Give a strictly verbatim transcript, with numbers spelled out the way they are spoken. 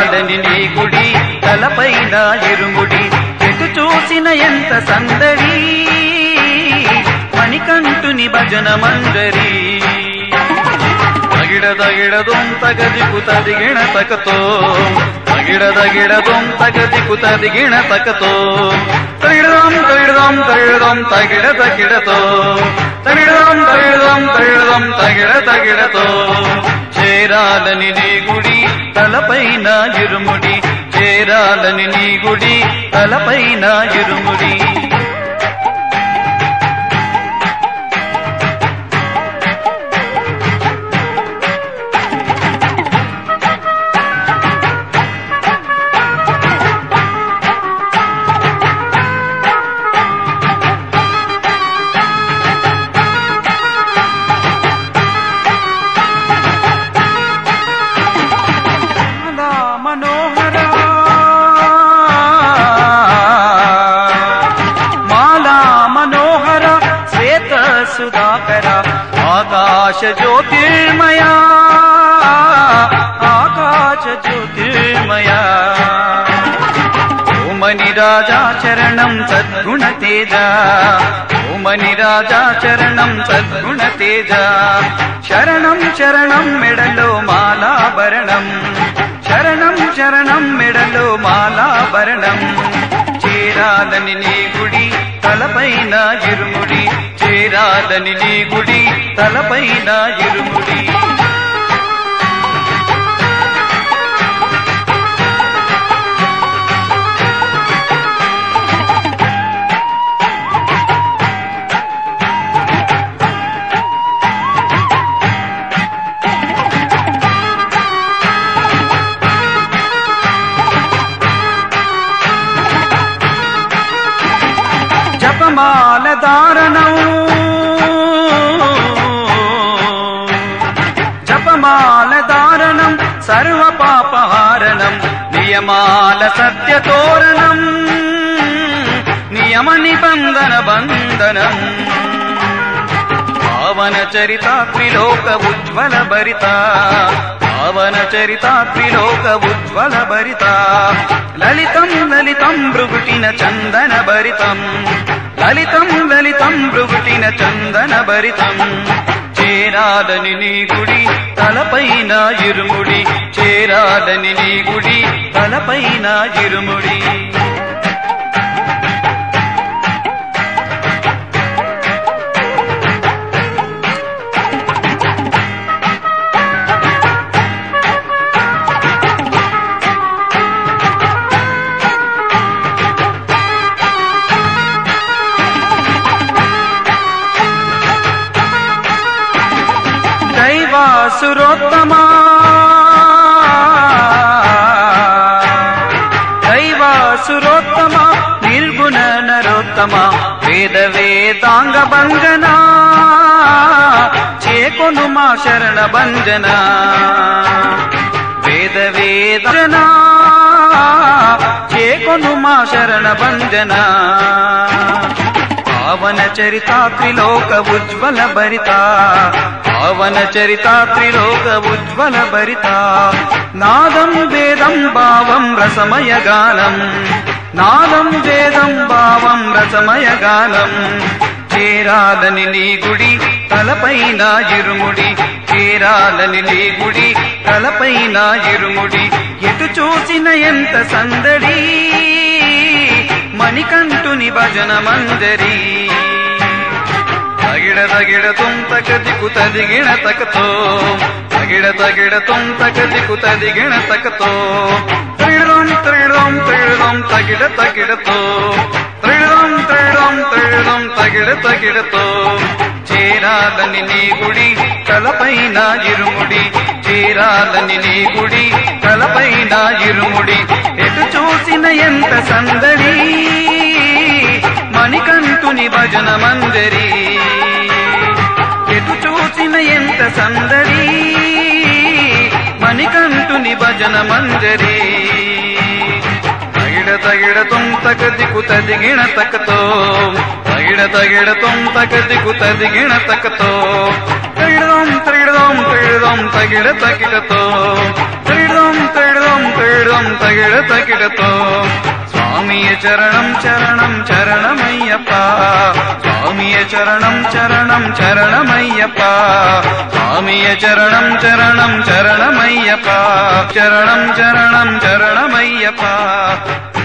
చేరాలని నీ గుడి తలపైన ఇరుముడి ఎటు చూసిన ఎంత సందడి మణికంఠుని భజన మందరి తగిడదగిడదొంతగదికుతదిగిణ తకతో తగిడదగిడదొంతగదికుతదిగిణ తకతో తగిడదాం తగిడదాం తగిడదాం తగిడ తగిడతో తగిడదాం తగిడదాం తగిడదాం తగిడ తగిడతో చేరాలని నీ గుడి తలపైన ఇరుముడి చేరాలని నీ గుడి తలపైన ఇరుముడి సుధాకర ఆకాశ జ్యోతిర్మయ ఆకాశ జ్యోతిర్మయ ఓమని రాజా చరణం సద్గుణ తేజ ఓమని రాజా చరణం సద్గుణ తేజ శరణం శరణం మెడలో మాలాభరణం శరణం శరణం మెడలో మాలాభరణం చేరాలని నీ గుడి తలపైన ఇరుముడి చేరాలని నీ గుడి తలపైన ఇరుముడి జపమాల దారణం జపమాల దారణం సర్వ పాపహారణం నియమాల సత్యతోరణం నియమ నిబంధన బంధనం పావన చరిత త్రిలోక ఉజ్వల భరిత పావన చరిత త్రిలోక ఉజ్వల భరిత లలితం లలితం భృగుటిన చందన భరితం లలితం లలితం భృగుటిన చందన భరితం చేరాలని నీ గుడి తలపైన ఇరుముడి చేరాలని నీ గుడి తలపైన ఇరుముడి దైవాసురోత్తమా దైవాసురోత్తమా నిర్గుణ నరోత్తమా వేద వేదాంగ భంజన చేకొను మా శరణ భంజన వేద వేదన చేకొను మా శరణ భంజన పావన చరిత త్రిలోక ఉజ్వల భరిత పావన చరిత త్రిలోక ఉజ్వల భరిత నాదం వేదం భావం రసమయ గానం నాదం వేదం భావం రసమయ గానం చేరాలని నీ గుడి తలపైన ఇరుముడి చేరాలని నీ గుడి తలపైన ఇరుముడి ఎటు చూసిన ఎంత సందడి మణికంఠుని భజన మందరి తగిడ తగిడ తొంతకదికు తదిగిణ తకతో తగిడ తగిడ తొంతకదికు తదిగిణ తకతో త్రిడదం త్రిడదం త్రిడదం తగిడ తగిడతో త్రిడదం త్రిడదం త్రిడదం తగిడ తగిడతో చేరాలని నీ గుడి తలపైన ఇరుముడి చేరాలని నీ గుడి తలపైన ఇరుముడి ఎటు చూసిన ఎంత సందడి మణికంఠుని భజన మందరి ఎటు చూసిన ఎంత సందడి మణికంఠుని భజన మందరి తగిడ తగిడ తొంతకదికు తదిగిణ తకతో తగిడ తగిడ తొంతకదికు తదిగిణ తకతో త్రిడదం త్రిడదం త్రిడదం తగిడ తగిడతో త్రిడదం త్రిడదం తేడుం తేడుం తగిడ తగిడతో స్వామియ చరణం చరణం చరణమయ్యప్ప స్వామియ చరణం చరణం చరణమయ్యప్ప స్వామియ చరణం చరణం చరణమయ్యప్ప చరణం చరణం చరణమయ్యప్ప